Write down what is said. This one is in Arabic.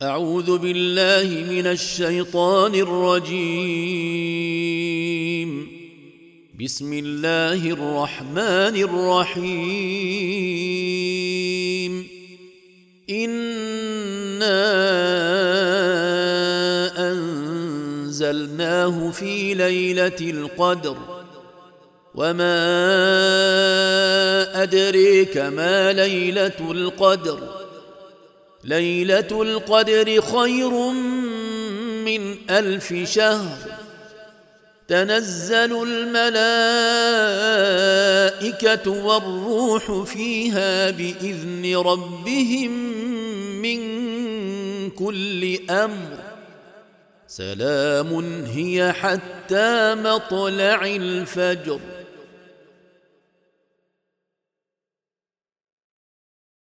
أعوذ بالله من الشيطان الرجيم. بسم الله الرحمن الرحيم. إنا أنزلناه في ليلة القدر وما أدريك ما ليلة القدر. ليلة القدر خير من 1000 شهر. تنزل الملائكة والروح فيها بإذن ربهم من كل أمر. سلام هي حتى مطلع الفجر.